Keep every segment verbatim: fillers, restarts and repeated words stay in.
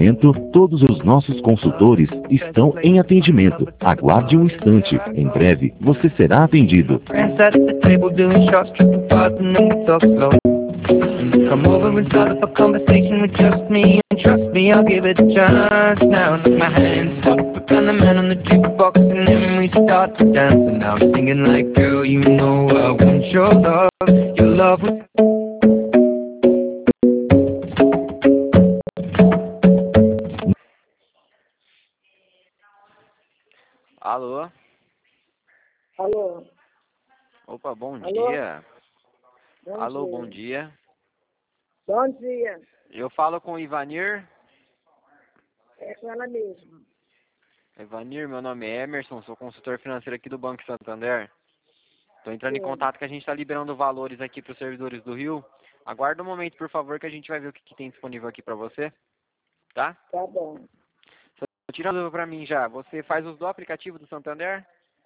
momento, todos os nossos consultores estão em atendimento. Aguarde um instante. Em breve, você será atendido. Come over and start up a conversation with just me. And trust me, I'll give it a chance. Now take my hands up, and the man on the jukebox, and then we start to dance. And now I'm singing like, girl, you know I want your love. Your love was... Alô? Alô? Opa, bom Alô? dia. Bom Alô, dia. bom dia. Bom dia. Eu falo com o Ivanir. É com ela mesma. Ivanir, meu nome é Emerson, sou consultor financeiro aqui do Banco Santander. Estou entrando Sim. em contato que a gente está liberando valores aqui para os servidores do Rio. Aguarda um momento, por favor, que a gente vai ver o que, que tem disponível aqui para você. Tá? Tá bom. Só tirando para mim já, você faz uso do aplicativo do Santander?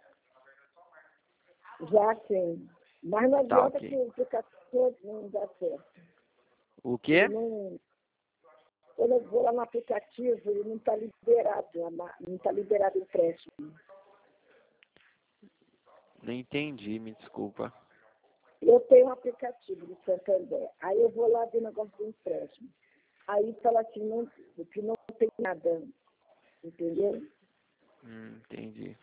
Já sim. Mas não Tá, adianta ok. que o aplicativo não dá certo. O quê? Ele não... Quando eu vou lá no aplicativo, ele não está liberado, não está liberado o empréstimo. Não entendi, me desculpa. Eu tenho um aplicativo do Santander. Aí eu vou lá ver o negócio do empréstimo. Aí fala assim, não, que não tem nada. Entendeu? Hum, entendi.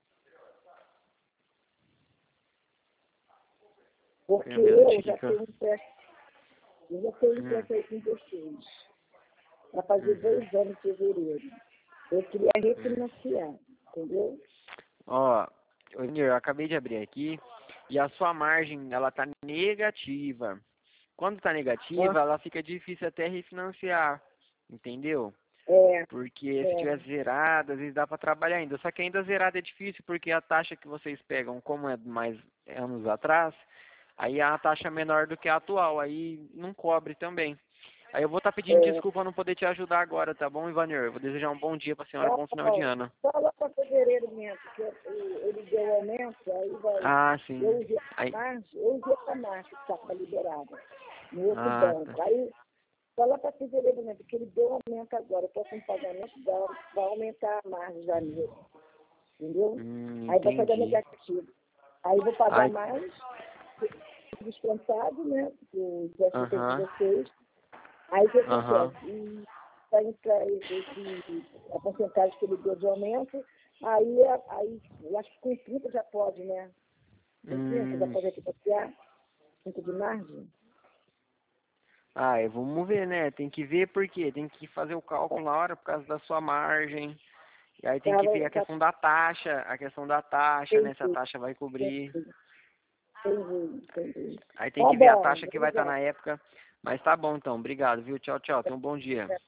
Porque Um minutinho eu já que eu- tenho um empréstimo. Eu já tenho um Hum. empréstimo aí com vocês. Para fazer Uhum. dois anos em fevereiro. Eu queria refinanciar, entendeu? Ó, Ivanir, eu acabei de abrir aqui e a sua margem, ela tá negativa. Quando tá negativa, Ah. ela fica difícil até refinanciar, entendeu? É, Porque se é. tiver zerada, às vezes dá para trabalhar ainda. Só que ainda zerada é difícil, porque a taxa que vocês pegam, como é mais anos atrás, aí é uma taxa menor do que a atual, aí não cobre também. Aí eu vou estar pedindo É. desculpa não poder te ajudar agora, tá bom, Ivanir? Eu vou desejar um bom dia pra senhora, Tá bom final de bom. ano. Só lá para fevereiro mesmo, porque eu- ele deu aumento, aí vai. Ah, sim. Eu usei a Aí... margem, eu usei a margem que estava liberada no outro Ah, banco. tá. Aí, só lá para fevereiro mesmo, porque ele deu aumento agora. Eu estou com pagamento, vai, vai aumentar a margem em janeiro. Entendeu? Hum, Aí vai pagar entendi. negativo. Aí vou pagar Ai, mais, descontado, né? Do S P aham, de vocês. Aí o que aham. acontece? E vai entrar esse, a porcentagem que ele deu de aumento, aí, aí eu acho que com trinta já pode, né? Com trinta já Hum. pode financiar, trinta de margem. Ah, é, vamos ver, né? Tem que ver por quê? Tem que fazer o cálculo na hora por causa da sua margem. E aí tem que ver a questão da taxa, a questão da taxa, né? Se a taxa vai cobrir. Entendi, entendi. Aí tem Tá que ver a bom, taxa que vai estar obrigada. na época. Mas tá bom então, obrigado, viu? Tchau, tchau. Tenha um bom dia.